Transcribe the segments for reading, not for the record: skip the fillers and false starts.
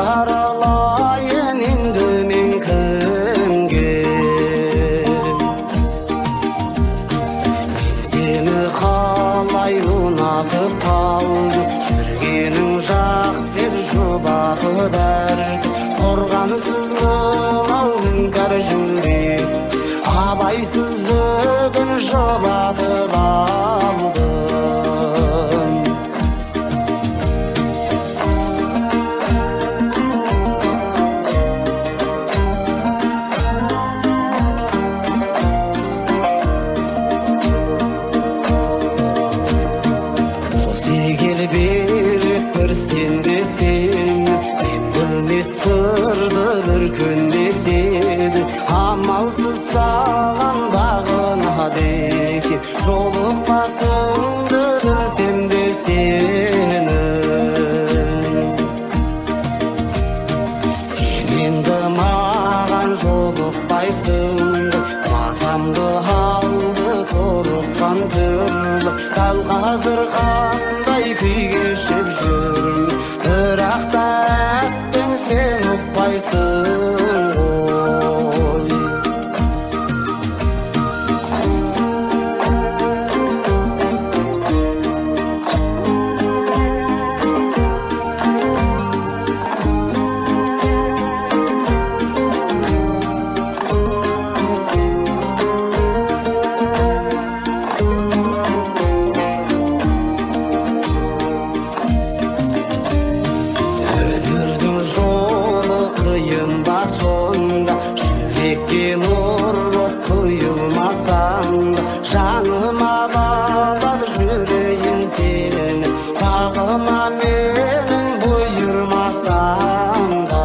жаралайын енді мен кімге? Мен сені қалай ұнатып қалдым, жүргенің жақсы еді жұбаты бәрі. Қорғансыз мынау іңкәр жүрек, абайсыз бүгін жұбатып алдым. Егер беріп бір сен десең, мен білмес сырды бір күн деседі. Амалсыз саған бағынады екен, жолықпасыңды білсем де сенің. Сен енді маған жолықпайсың, мазамды алды қорыққан түрлі. Дәл қазір қандай күй кешіп жүрмін, бірақ та әттең сен ұқпайсың ғой. Жүрекке нұр боп құйылмасаң да, жаныма балап жүрейін сені, бағыма менің бұйырмасаң да.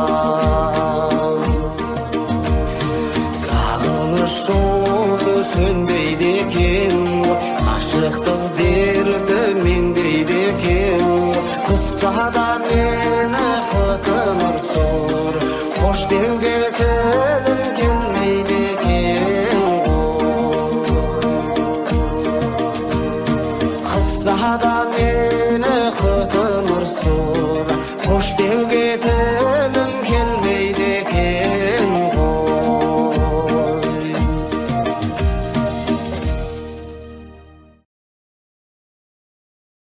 Сағыныш оты сөнбейді екен ғой, ғашықтық дерті меңдейді екен ғой. Қысса да мені қытымыр сұр, қош деуге